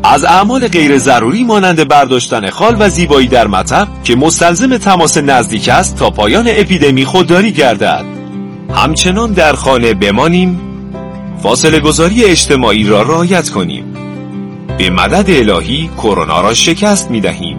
از اعمال غیر ضروری مانند برداشتن خال و زیبایی در مطب که مستلزم تماس نزدیک است تا پایان اپیدمی خودداری گردد. همچنان در خانه بمانیم، فاصله گذاری اجتماعی را رعایت کنیم. به مدد الهی کرونا را شکست می‌دهیم.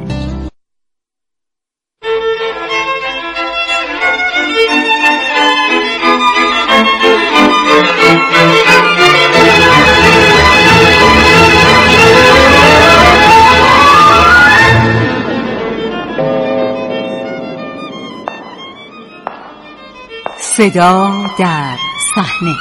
صدا در صحنه.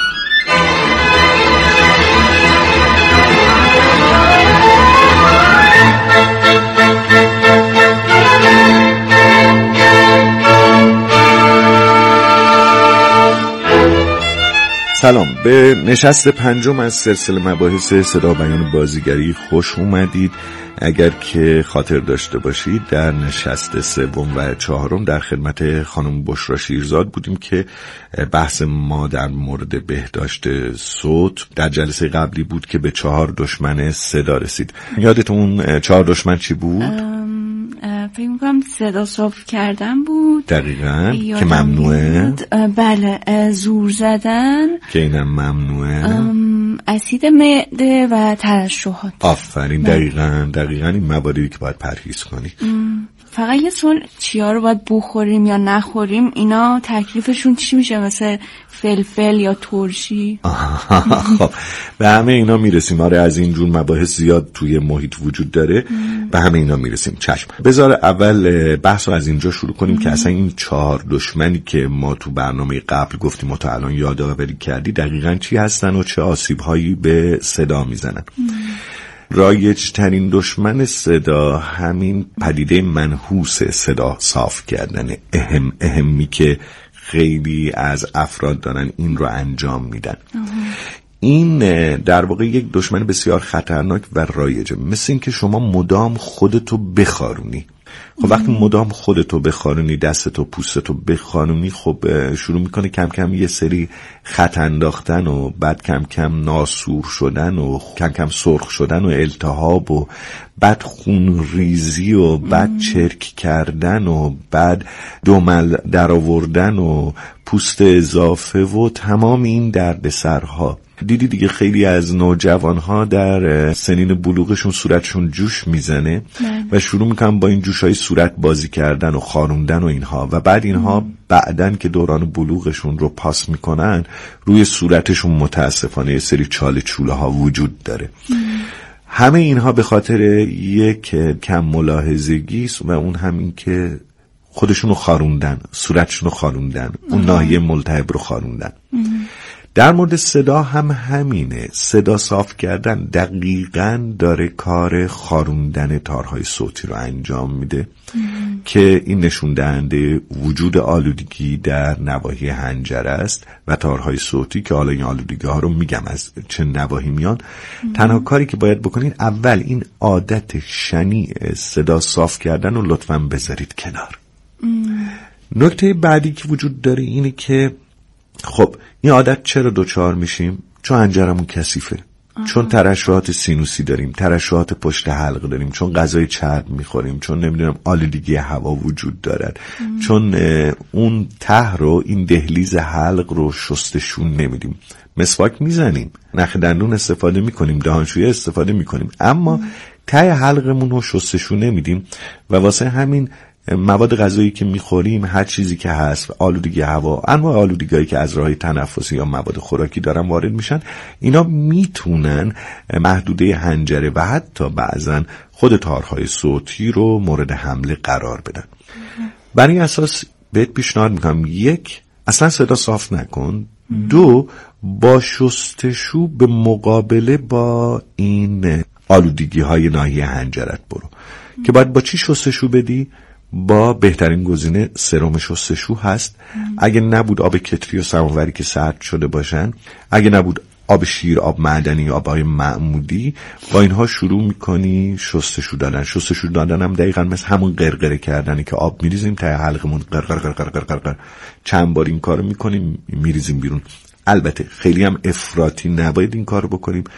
سلام، به نشست پنجم از سلسله مباحث صدا بیان بازیگری خوش اومدید. اگر که خاطر داشته باشید در نشست سوم و چهارم در خدمت خانم بشرا شیرزاد بودیم که بحث ما در مورد بهداشت صوت در جلسه قبلی بود که به 4 دشمن صدا رسید. یادتون 4 دشمن چی بود؟ فکر می‌کنم صدا صاف کردن بود. دقیقاً که ممنوعه. بله، زور زدن که اینم ممنوعه. اسید معده و ترشحات. آفرین، دقیقاً این مواردی که باید پرهیز کنی. فقط یه سوال، چیا رو باید بخوریم یا نخوریم؟ اینا تکلیفشون چی میشه؟ مثل فلفل یا ترشی؟ خب به همه اینا میرسیم. آره، از این جور مباحث زیاد توی محیط وجود داره. به همه اینا میرسیم. چشم، بذار اول بحث رو از اینجا شروع کنیم که اصلا این 4 دشمنی که ما تو برنامه قبل گفتیم و تا الان یادآوری کردی دقیقاً چی هستن و چه آسیب‌هایی به صدا میزنن. رایج ترین دشمن صدا همین پدیده منحوس صدا صاف کردن، اهمی که خیلی از افراد دارن این رو انجام میدن. این در واقع یک دشمن بسیار خطرناک و رایجه. مثل این که شما مدام خودتو بخارونی. خب وقتی مدام خودتو بخارونی، دستتو پوستتو بخارونی، خب شروع میکنه کم کم یه سری خط انداختن و بعد کم کم ناسور شدن و کم کم سرخ شدن و التهاب و بعد خون ریزی و بعد چرک کردن و بعد دمل در آوردن و پوست اضافه و تمام این دردسرها. دیدی دیگه خیلی از نوجوانها در سنین بلوغشون صورتشون جوش میزنه و شروع میکنن با این جوشای صورت بازی کردن و خاروندن و اینها و بعد اینها بعدن که دوران بلوغشون رو پاس میکنن روی صورتشون متاسفانه یه سری چاله چوله ها وجود داره. همه اینها به خاطر یک کم ملاحظگی و اون همین که خودشونو خاروندن، صورتشونو خاروندن، اون ناحیه ملتهب رو خاروندن. در مورد صدا هم همینه. صدا صاف کردن دقیقاً داره کار خاروندن تارهای صوتی رو انجام میده که این نشون دهنده وجود آلودگی در نواحی حنجره است و تارهای صوتی که حالا این آلودگی ها رو میگم از چه نواحی میان. تنها کاری که باید بکنین اول این عادت شنیع صدا صاف کردن رو لطفاً بذارید کنار. نکته بعدی که وجود داره اینه که خب این عادت چرا دوچار میشیم؟ چون حنجرمون کثیفه، چون ترشحات سینوسی داریم، ترشحات پشت حلق داریم، چون غذای چرب میخوریم، چون نمیدونم آلودگی هوا وجود دارد، چون اون ته رو، این دهلیز حلق رو شستشون نمیدیم. مسواک میزنیم، نخ دندون استفاده میکنیم، دهانشویه استفاده میکنیم، اما ته حلقمون رو شستشون نمیدیم و واسه همین مواد غذایی که میخوریم، هر چیزی که هست، آلودگی هوا، انواع آلودگی‌هایی که از راه تنفسی یا مواد خوراکی دارن وارد میشن، اینا میتونن محدوده حنجره و حتی بعضن خود تارهای صوتی رو مورد حمله قرار بدن. بر این اساس بهت پیشنهاد میکنم 1. اصلا صدا صاف نکن. 2. با شستشو به مقابله با این آلودگی‌های ناحیه حنجرت برو. که باید با چی شستشو بدی؟ با بهترین گزینه سرم شستشو هست. اگه نبود آب کتری و سماوری که سرد شده باشن، اگه نبود آب شیر، آب معدنی، آبای معمولی، با اینها شروع میکنی شستشو دادن. شستشو دادن هم دقیقاً مثل همون قرقره کردنی که آب میریزیم تا حلقمون قرقر. چند بار این کارو میکنیم میریزیم بیرون. البته خیلی هم افراطی نباید این کارو بکنیم.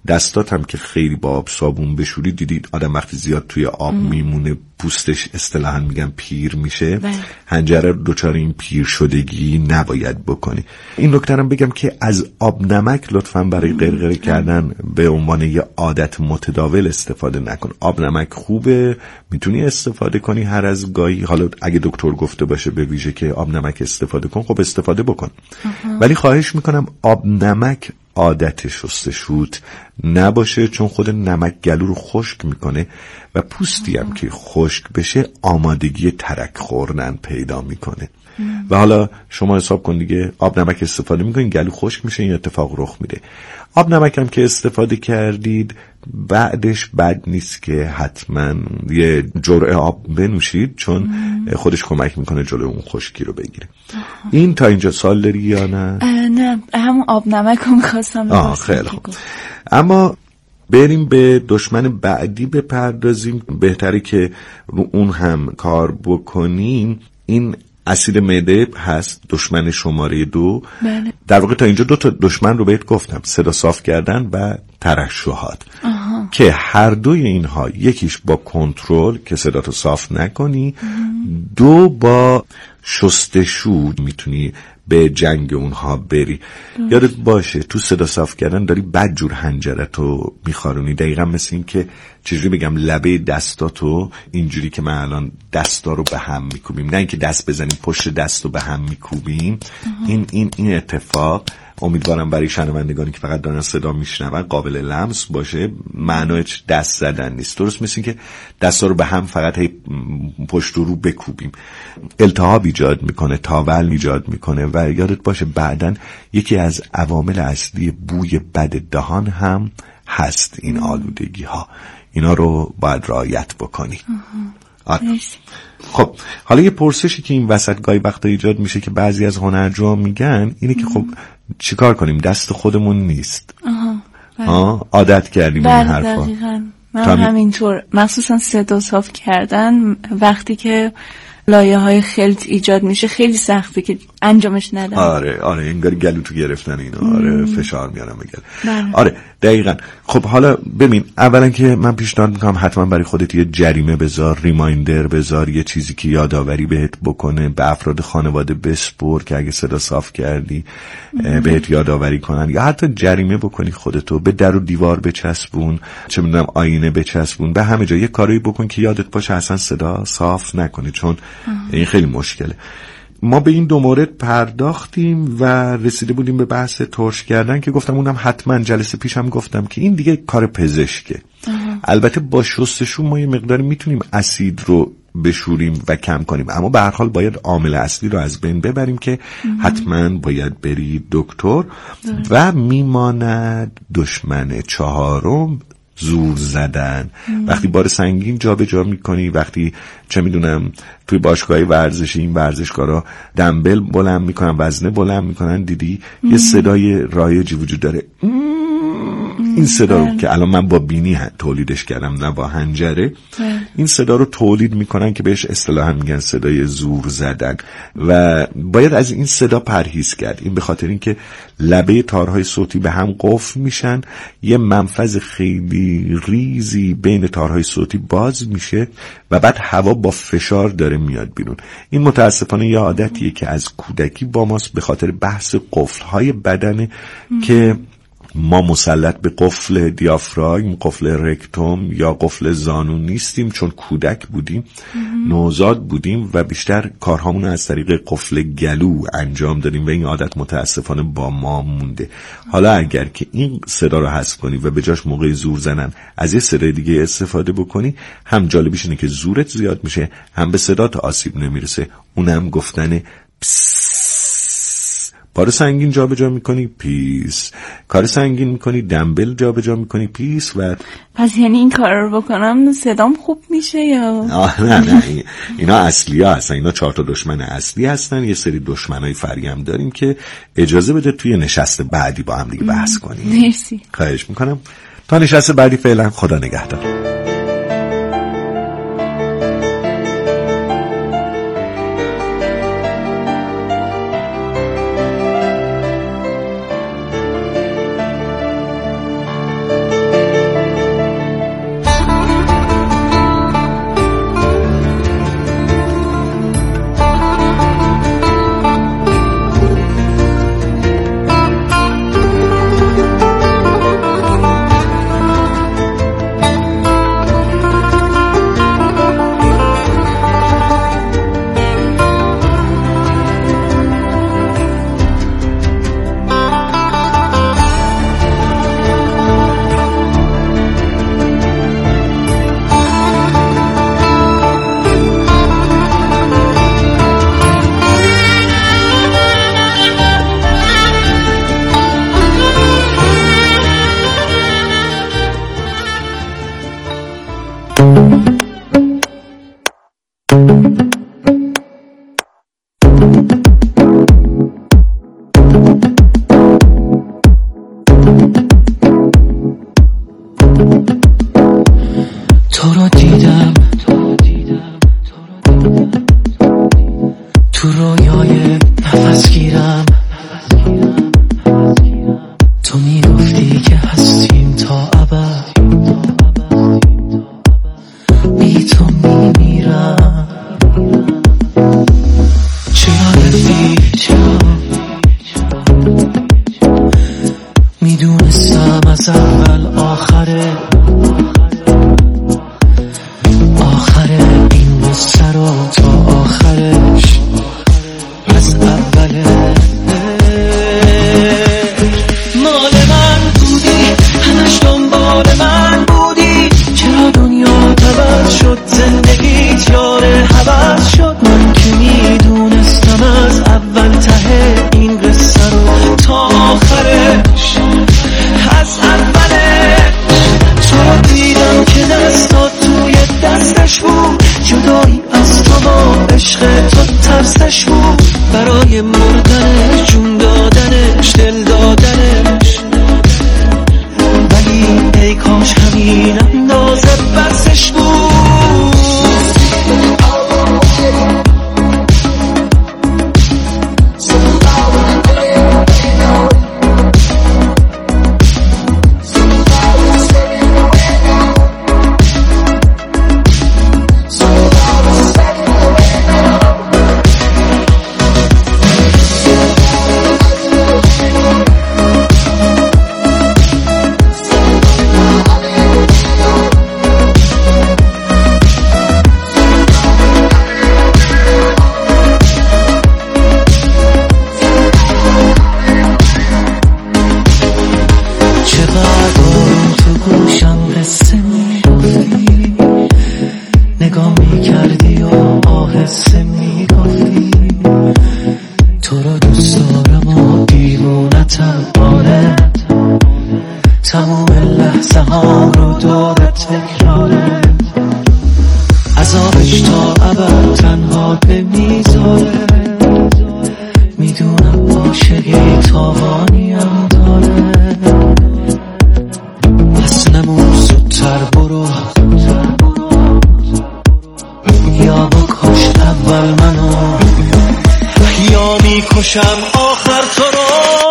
دستات هم که خیلی با آب صابون بشوری، دیدید آدم وقتی زیاد توی آب میمونه پوستش اصطلاحاً میگن پیر میشه. حنجره رو دچار این پیر شدگی نباید بکنی. این نکته هم بگم که از آب نمک لطفاً برای غرغره کردن به عنوان یه عادت متداول استفاده نکن. آب نمک خوبه، میتونی استفاده کنی هر از گاهی، حالا اگه دکتر گفته باشه به ویژه که آب نمک استفاده کن، خب استفاده بکن. ولی خواهش میکنم آب نمک عادت شستشوت نباشه، چون خود نمک گلو رو خشک میکنه و پوستی هم که خشک بشه آمادگی ترک خوردن پیدا میکنه. و حالا شما حساب کن دیگه، آب نمک استفاده میکنین گلو خشک میشه، این اتفاق رخ میده. آب نمک هم که استفاده کردید بعدش بد نیست که حتما یه جرعه آب بنوشید، چون خودش کمک میکنه جلوی اون خشکی رو بگیره. این تا اینجا سوال داری یا نه؟ نه، همون آب نمک رو میخواستم. خیلی خوب. اما بریم به دشمن بعدی بپردازیم. بهتره که رو اون هم کار بکنیم. این اسید معده هست، دشمن شماره 2. بله. در واقع تا اینجا 2 تا دشمن رو بهت گفتم، صدا صاف کردن و ترشحات، که هر دوی اینها، یکیش با کنترل که صداتو صاف نکنی، 2 با شستشو میتونی به جنگ اونها بری. یادت باشه تو صدا صاف کردن داری بدجور حنجرتو میخارونی، دقیقا مثل این که چجوری بگم لبه دستاتو اینجوری که من الان دستا رو به هم میکوبیم، نه اینکه دست بزنیم پشت دستو به هم میکوبیم. این اتفاق امیدوارم برای شنوندگانی که فقط دارن صدا میشنون قابل لمس باشه. معنایش دست زدن نیست، درست مثل این که دستا رو به هم فقط پشت رو بکوبیم. التهاب ایجاد میکنه، تاول ایجاد میکنه و یادت باشه بعدن یکی از عوامل اصلی بوی بد دهان هم هست این آلودگی ها. اینا رو باید رعایت بکنی. خب حالا یه پرسشی که این وسط گاهی وقتا ایجاد میشه که بعضی از هنرجوها میگن اینه که خب چیکار کنیم، دست خودمون نیست. عادت کردیم این حرفا. دقیقاً من همینطور، مخصوصا صدا صاف کردن وقتی که لایه های خلط ایجاد میشه خیلی سخته که انجامش ندم. آره انگار گلو تو گرفتن اینا. آره فشار میارم بگل. آره دقیقاً. خب حالا ببین، اولا که من پیشنهاد میکنم حتما برای خودت یه جریمه بذار، ریمایندر بذار، یه چیزی که یادآوری بهت بکنه، به افراد خانواده بسپر که اگه صدا صاف کردی بهت یادآوری کنن، یا حتی جریمه بکنی خودتو، به در و دیوار بچسبون، چه میدونم آینه بچسبون، به همه جا یه کاری بکن که یادت باشه اصلا صدا صاف نکنی، چون این خیلی مشکله. ما به این 2 مورد پرداختیم و رسیده بودیم به بحث ترش کردن که گفتم اونم حتما جلسه پیشم گفتم که این دیگه کار پزشکه. البته با شستشو ما یه مقداری میتونیم اسید رو بشوریم و کم کنیم، اما به هر حال باید عامل اصلی رو از بین ببریم که حتما باید بری دکتر. و میماند دشمن 4م، زور زدن. وقتی بار سنگین جا به جا میکنی، وقتی چه میدونم توی باشگاه ورزشی این ورزشکارا دمبل بلند میکنن، وزنه بلند میکنن، دیدی یه صدای رایجی وجود داره، این صدا رو که الان من با بینی تولیدش کردم نه با حنجره، این صدا رو تولید میکنن که بهش اصطلاحاً میگن صدای زور زدن و باید از این صدا پرهیز کرد. این به خاطر اینکه لبه تارهای صوتی به هم قفل میشن، یه منفذ خیلی ریزی بین تارهای صوتی باز میشه و بعد هوا با فشار داره میاد بیرون. این متاسفانه یه عادتیه که از کودکی با ماست به خاطر بحث قفل‌های بدنه که ما مسلط به قفل دیافراگم، قفل رکتوم یا قفل زانو نیستیم، چون کودک بودیم، نوزاد بودیم و بیشتر کارهامون از طریق قفل گلو انجام دادیم و این عادت متاسفانه با ما مونده. حالا اگر که این صدا رو حذف کنی و به جاش موقع زور زنن از یه صدای دیگه استفاده بکنی، هم جالبیش اینه که زورت زیاد میشه، هم به صدات آسیب نمیرسه. اونم گفتن کار سنگین جا به جا میکنی پیس، کار سنگین میکنی دمبل جا به جا میکنی پیس. و پس یعنی این کار رو بکنم صدام خوب میشه یا نه اینا اصلی ها هستن، اینا 4 تا دشمن اصلی هستن. یه سری دشمنای فرعی هم داریم که اجازه بده توی نشست بعدی با هم دیگه بحث کنیم. مرسی، خواهش میکنم. تا نشست بعدی فعلا خدا نگهدار. تو رو دیدم تو رویای نفس گیرم، تو میگفتی که هستیم تا ابد، بی تو میمیرم. چرا رفتی؟ میدونستم از اول آخره این قصه رو تا آخرش از اوله. مال من بودی، همش دنبال من بودی، چرا دنیا عوض شد، زندگیت یار هوس شد. من که میدونستم از اول ته این قصه رو تا آخرش از اولش. تو دیدم که دستات توی دستش بود، جدایی از تو با عشق تو ترسش بود، برای مردنش جون دادنش دل دادنش، ولی ای کاش همین اندازه بسش بود. تمام لحظه ها رو دورت تکراره، عذابش تا ابد تنها نمیذاره. میدونم عاشقی تاوانیم داره، پس نمون زودتر برو، یا بکش اول منو یا میکشم آخر تو رو.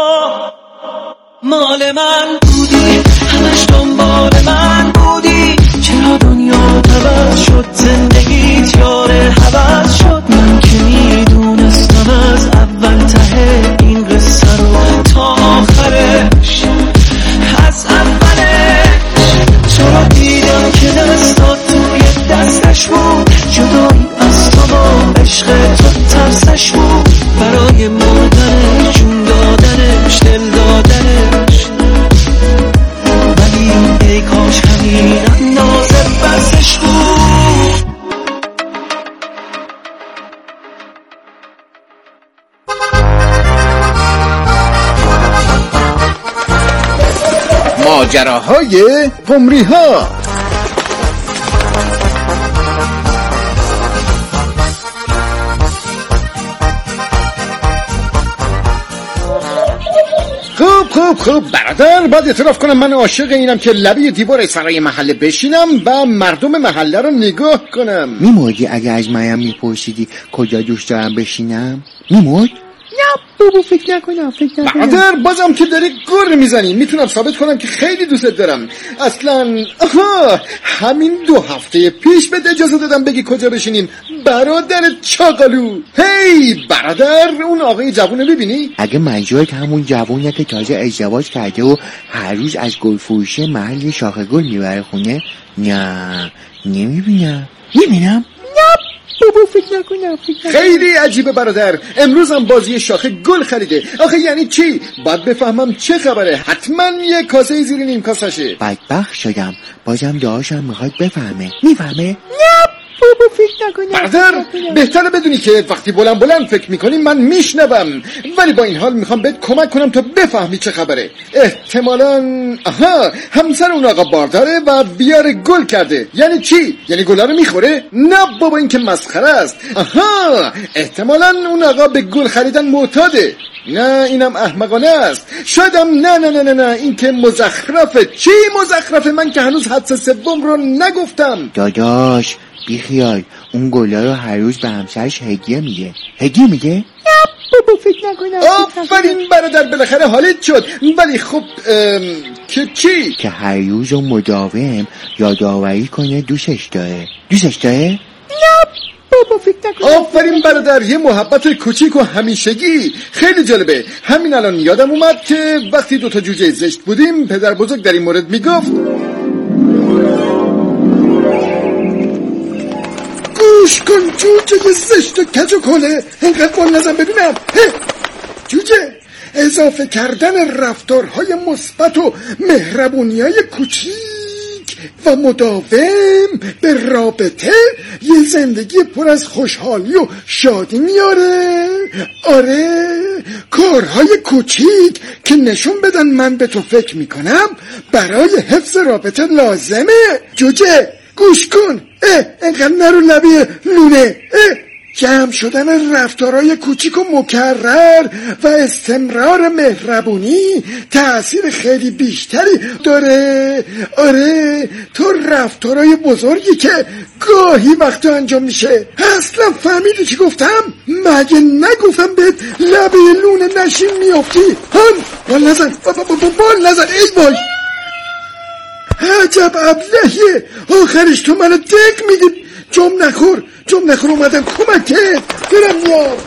مال من بودی، همش دنبال من بودی، چرا دنیا عوض شد، زندگیت یار هوس شد. من که میدونستم از اول ته این قصه رو تا آخرش از اولش. چرا دیدم که دستات توی دستش بود، جدایی از تو با عشق تو ترسش بود، برای مردنش جون دادنش دل دادنش، ولی ای کاش همین اندازه بسش بود. ماجراهای قمری ها. خوب برادر، باید اعتراف کنم من عاشق اینم که لبی دیوار سرای محله بشینم و مردم محله رو نگاه کنم. میمردی اگه از منم میپرسیدی کجا دوست دارم بشینم؟ میمرد؟ نه بابا فکر نکنم. برادر بازم که داری گر میزنی، میتونم ثابت کنم که خیلی دوستت دارم. اصلا همین 2 هفته پیش بهت اجازه دادم بگی کجا بشینیم برادر چاقالو. هی برادر، اون آقای جوونه ببینی؟ اگه منظورت همون جوونه که تازه ازدواج کرده و هر روز از گل فروشی محل شاخه گل میبره خونه؟ نه نمیبینم. نه بابا فکر نکنم. خیلی عجیبه برادر، امروز هم بازی شاخه گل خریده. آخه یعنی چی؟ باید بفهمم چه خبره. حتما یه کاسه زیر نیم کاسشه. بدبخت شدم، بازم دعاشم میخواد بفهمه. میفهمه؟ نه بابا فکر برادر بهتره بدونی که وقتی بلند فکر میکنی من میشنوم، ولی با این حال میخوام بهت کمک کنم تا بفهمی چه خبره. احتمالاً همسر اون آقا بارداره و بیار گل کرده. یعنی چی؟ یعنی گلا رو میخوره؟ نه بابا، این که مسخره است. احتمالاً اون آقا به گل خریدن معتاده. نه اینم احمقانه است. شایدم نه این که مزخرفه. چی مزخرفه؟ من که هنوز حدس سوم رو نگفتم. داداش بیخیال، اون گلا رو هر روز به همسرش هدیه میده؟ بابا فکر نکنم. آفرین برادر، بالاخره حالت شد. ولی خب که چی؟ که هر روز و مداوم یادآوری کنه دوستش داره. نه بابا فکر نکنم. آفرین برادر، یه محبت کوچیک و همیشگی. خیلی جالبه. همین الان یادم اومد که وقتی 2 جوجه زشت بودیم پدر بزرگ در این مورد میگفت گوش کن جوجه زشت و کج و کله، اینقدر بال نزن ببینم. جوجه، اضافه کردن رفتارهای مثبت و مهربونی‌های کوچیک و مداوم به رابطه یه زندگی پر از خوشحالی و شادی میاره. آره، کارهای کوچیک که نشون بدن من به تو فکر میکنم برای حفظ رابطه لازمه. جوجه گوش کن، اینقدر نرو لبی لونه. جمع شدن رفتارهای کوچیک و مکرر و استمرار مهربونی تأثیر خیلی بیشتری داره. آره، تو رفتارهای بزرگی که گاهی وقتا انجام میشه. اصلا فهمیدی چی گفتم؟ مگه نگفتم بهت لبه لونه نشین میافتی؟ بال نزن. ای وای، عجب ابلهیه. آخرش تو منو دق میدی. جم نخور اومدم کمکت. دارم میام.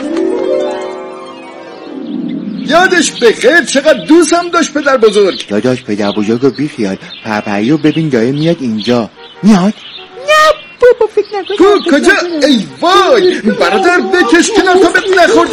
یادش بخیر چقدر دوستم داشت پدر بزرگ. داداش پدر بزرگ رو بیخیال، پرپری رو ببین داره میاد اینجا. میاد؟ نه بابا فکر نکنم. کجا؟ ای وای برادر، بکش کنار تا بهت نخورده.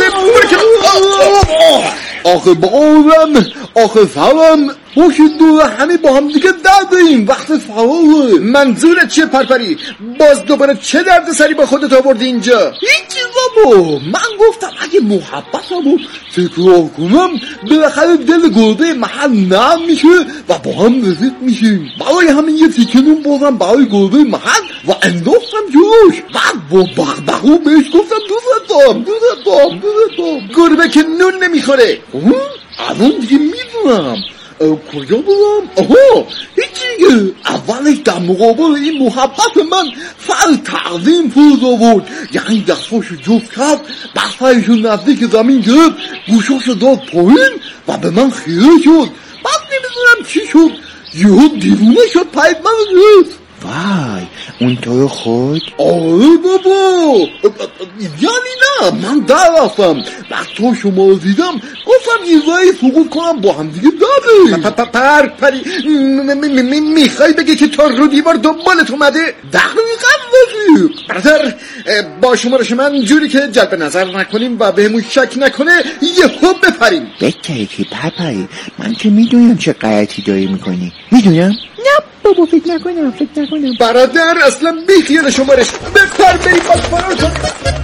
آخه بابم، آخه فهم دو همه با هم دیگه دردیم. وقت فهمه. منظورت چیه پرپری؟ باز دوباره چه درد سری با خودت آوردی اینجا؟ هیچی بابا، من گفتم اگه محبتمو تکرار کنم بالاخره دل گربه محل نرم میشه و با هم رفیق میشیم. برای همین یه تیکه نون بردم برای گربه محل و انداختم جلوش. بعد با بغبغو بهش گفتم دوست دارم. گربه که نون نمیخوره. الان دیگه میدونم. کجا بودم؟ هیچی. اولش در مقابل این محبت من فعل تعظیم فرود آورد. یعنی دستاشو جفت کرد، دستایشو نزدیک زمین گرفت، گوشاشو داد پایین و به من خیره شد. بعد نمیدونم چی شد، یهو دیوونه شد، پاید منو گرفت. وای، اون تو رو خورد؟ آره بابا، یعنی نه، من در رفتم. وقت تو شما رو دیدم گفتم یه رای سقوط کنم با هم دیگه داریم. پری میخوای بگی که تا رو دیوار دنبالت اومده؟ دقیقا وزیر. برادر، با شمارش من جوری که جلب نظر نکنیم و بهمون شک نکنه یه خوب بپریم. بگه که پرپری، من که میدونم چه غلطی داری میکنی. میدونم؟ نه بابا فکر نکنم. برادر اصلا بیخیال شمارش. بپر بریم باز فرار کن.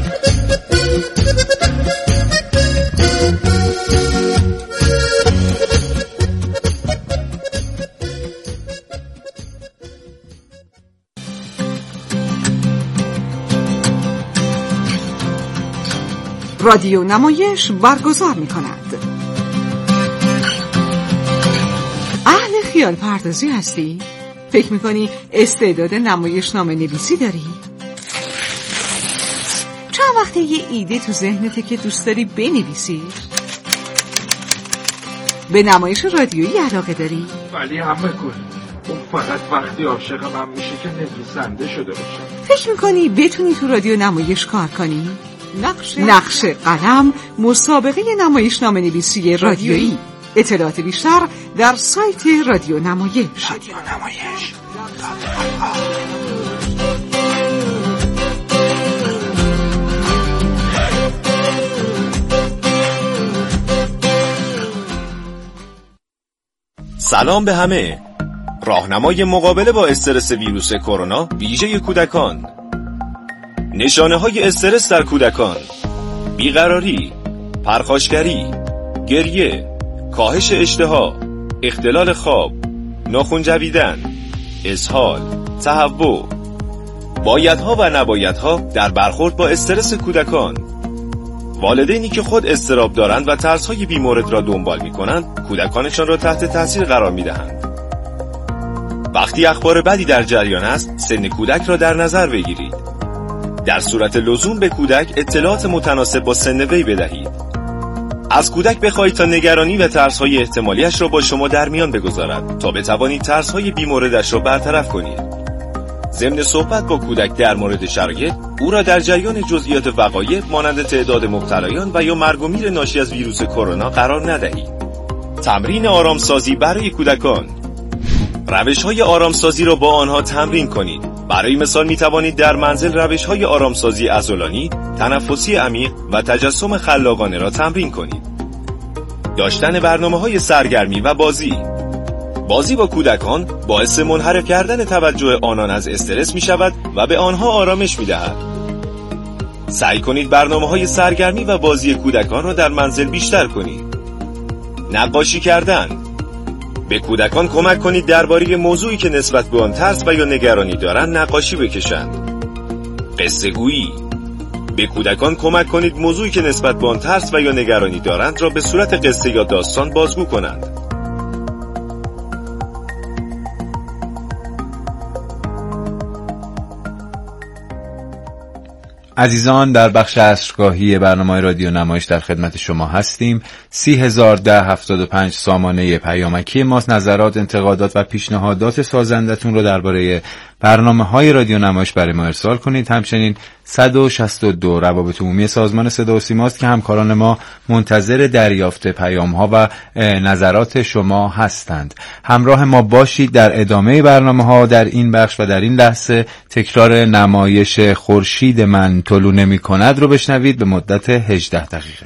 رادیو نمایش برگزار می کند. اهل خیال پردازی هستی؟ فکر میکنی استعداد نمایشنامه نویسی داری؟ چند وقته یه ایده تو ذهنته که دوست داری بنویسی؟ به نمایش رادیویی علاقه داری؟ ولی همه گل اون فقط وقتی عاشق من میشه که نویسنده شده باشه. فکر میکنی بتونی تو رادیو نمایش کار کنی؟ نقش قلم، مسابقه نمایشنامه نویسی رادیویی. اطلاعات بیشتر در سایت رادیو نمایش. سلام به همه. راهنمای مقابله با استرس ویروس کرونا ویژه کودکان. نشانه‌های استرس در کودکان: بیقراری، پرخاشگری، گریه، کاهش اشتها، اختلال خواب، ناخن جویدن، اسهال، تهوع. بایدها و نبایدها در برخورد با استرس کودکان: والدینی که خود اضطراب دارند و ترس‌های بیمورد را دنبال می‌کنند، کودکانشان را تحت تاثیر قرار می‌دهند. وقتی اخبار بدی در جریان است، سن کودک را در نظر بگیرید. در صورت لزوم به کودک اطلاعات متناسب با سن وی بدهید. از کودک بخواهید تا نگرانی و ترس‌های احتمالیش را با شما در میان بگذارد تا بتوانید ترس‌های بیموردش را برطرف کنید. ضمن صحبت با کودک در مورد شرایط، او را در جریان جزئیات وقایع مانند تعداد مبتلایان و یا مرگ و میر ناشی از ویروس کرونا قرار ندهید. تمرین آرامسازی برای کودکان: روش‌های آرامسازی را با آنها تمرین کنید. برای مثال می توانید در منزل روش‌های آرامسازی عضلانی، تنفسی عمیق و تجسم خلاقانه را تمرین کنید. داشتن برنامه‌های سرگرمی و بازی با کودکان باعث منحرف کردن توجه آنان از استرس می شود و به آنها آرامش می دهد. سعی کنید برنامه‌های سرگرمی و بازی کودکان را در منزل بیشتر کنید. نقاشی کردن: به کودکان کمک کنید درباره موضوعی که نسبت به آن ترس و یا نگرانی دارند نقاشی بکشند. قصه گویی: به کودکان کمک کنید موضوعی که نسبت به آن ترس و یا نگرانی دارند را به صورت قصه یا داستان بازگو کنند. عزیزان، در بخش عصرگاهی برنامه رادیو نمایش در خدمت شما هستیم. 301075 سامانه پیامکی ماست. نظرات، انتقادات و پیشنهادات سازندتون رو درباره برنامه‌های رادیو نمایش برای ما ارسال کنید. همچنین 162 روابط عمومی سازمان صدا و سیماست که همکاران ما منتظر دریافت پیام‌ها و نظرات شما هستند. همراه ما باشید در ادامه برنامه‌ها. در این بخش و در این لحظه تکرار نمایش خورشید من طلوع نمی‌کند رو بشنوید به مدت 18 دقیقه.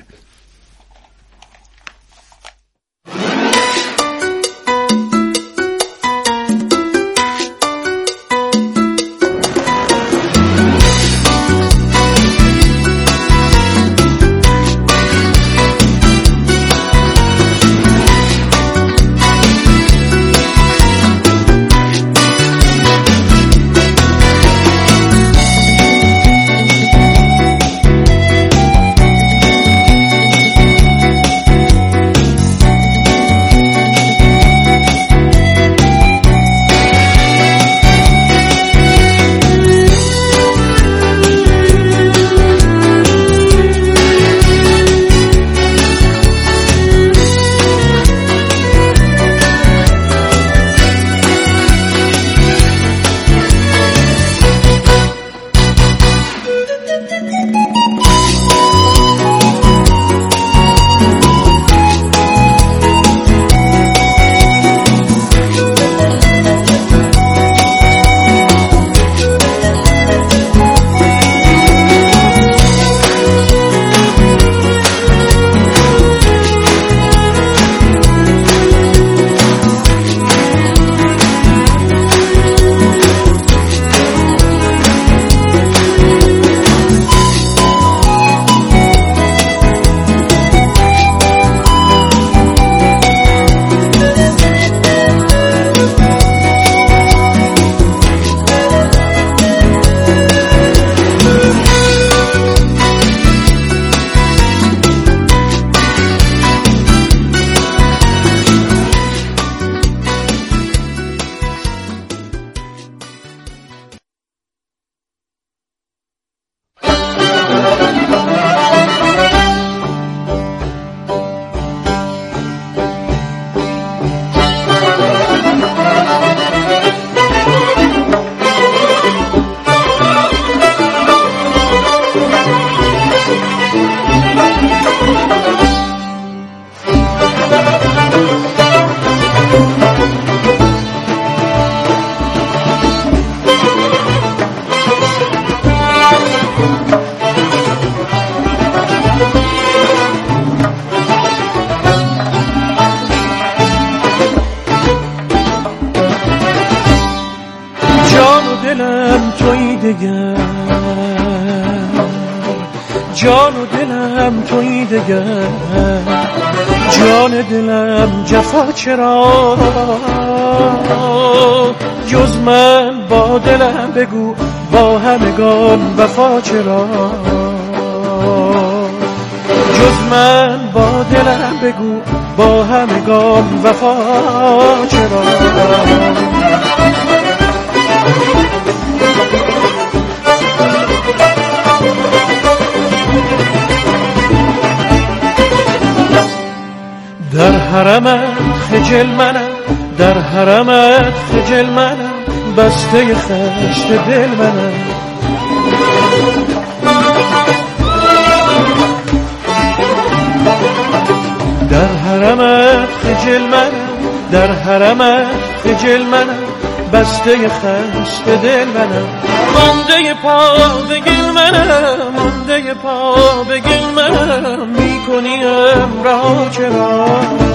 دلم تویی دگر، جان و دلم تویی دگر، جان دلم جفا چرا، جز من با دلم بگو با همگان وفا چرا، جز من با دلم بگو با همگان وفا چرا. در حرمت خجل منم، در حرمت خجل منم، بسته خشت دل منم. در حرمت خجل منم، در حرمت خجل منم، بسته خشت دل منم. مانده پا به گل منم، مانده پا به گل منم، میکنیم رها چرا،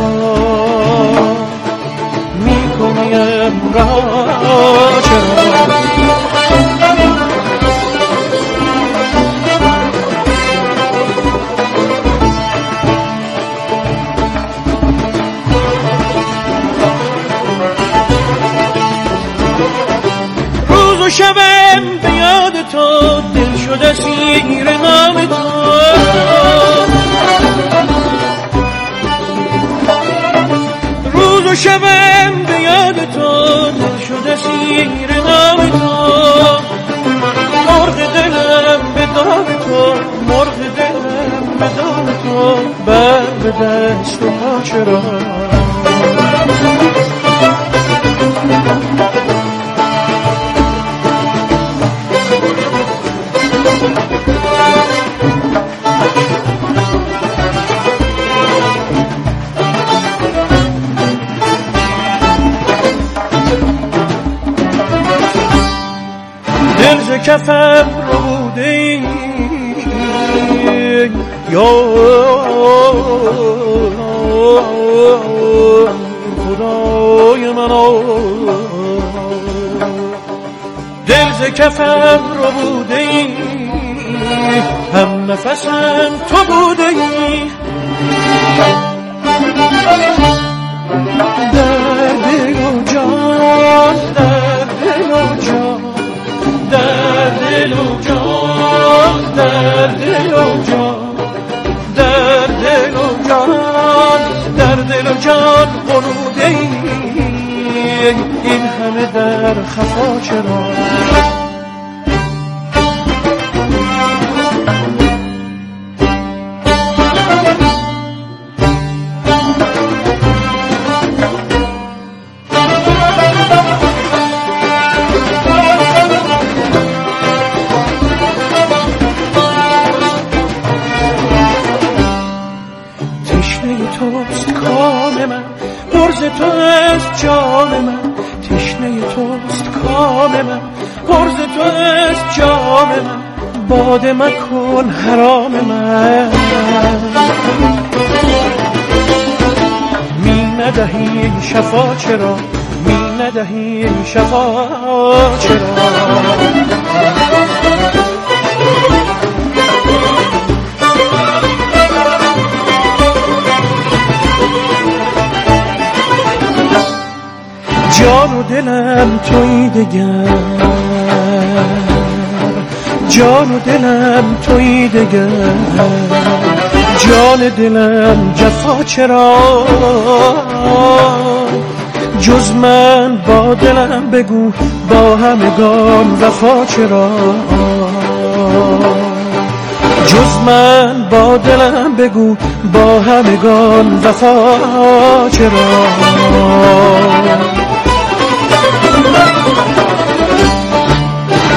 میکنیم رها چرا. روز و شبم به یاد تو، دل شده سیر نام تو. روز و شبم به یاد تو، دل شده سیر نام تو. مرغ دلم به دام تو، مرغ دلم به دام تو، بر به دست و پا چرا. دل ز کفم رو بوده یا خدای من، دل ز کفم رو بوده هم نفسم تو بوده. در دل و جان، در دل و جان، در دل و جان، در دل و جان، در دل و جان، در دل و جان غنوده ای، این همه در خفا چرا. توست کام من، پرز تو است جان من. تشنه توست کام من، پرز تو است جان من. باده مکن حرام من، می ندهی شفا چرا، می ندهی شفا چرا. جان و دلم تویی دگر، جان و دلم تویی دگر، جان دلم جفا چرا. جز من با دلم بگو با همگان وفا چرا. جز من با دلم بگو با همگان وفا چرا.